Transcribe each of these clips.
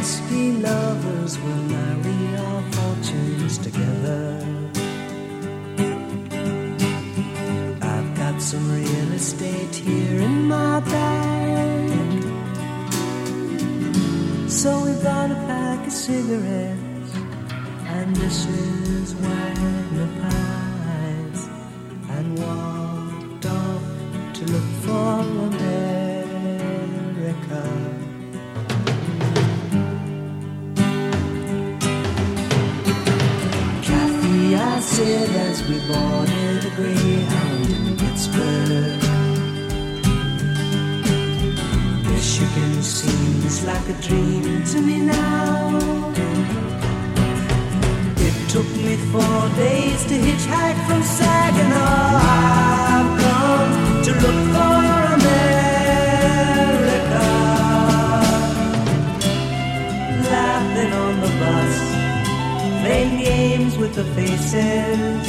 must be lovers, we'll marry our fortunes together. I've got some real estate here in my bag, so we bought a pack of cigarettes and dishes, Wagner pies, and walked off to look for America. Kathy, I said as we boarded a Greyhound in Pittsburgh, Michigan seems like a dream to me now. It took me 4 days to hitchhike from Saginaw. I've come to look for America. Laughing on the bus, playing games with the faces.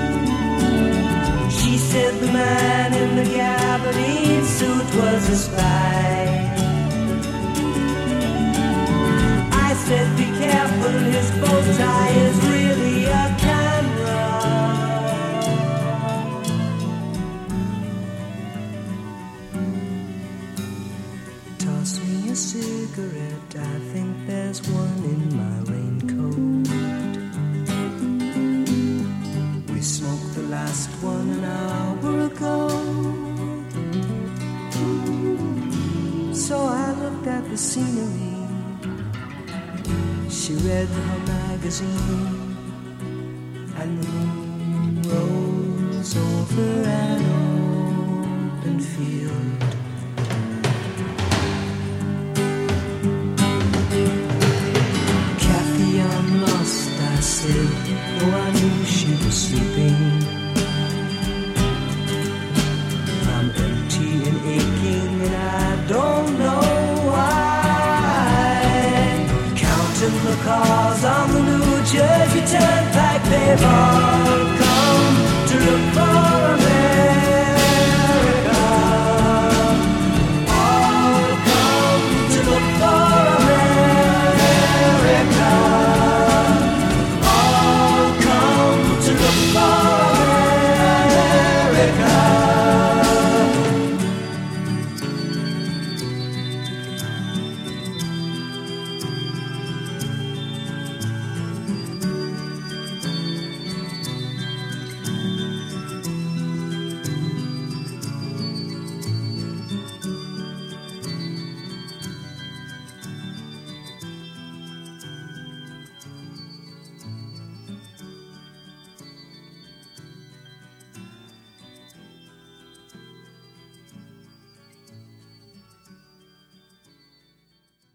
She said the man in the gabardine suit was a spy. I said be careful, his bow tie is really a camera. Toss me a cigarette, I think there's one in my raincoat. We smoked the last one an hour ago. So I looked at the scenery. She read her magazine, and the moon rose over an open field. Kathy, I'm lost, I said, though I knew she was sleeping. I'm empty and aching, and I don't know why. Counting the cars on the New Jersey Turnpike, they've all come.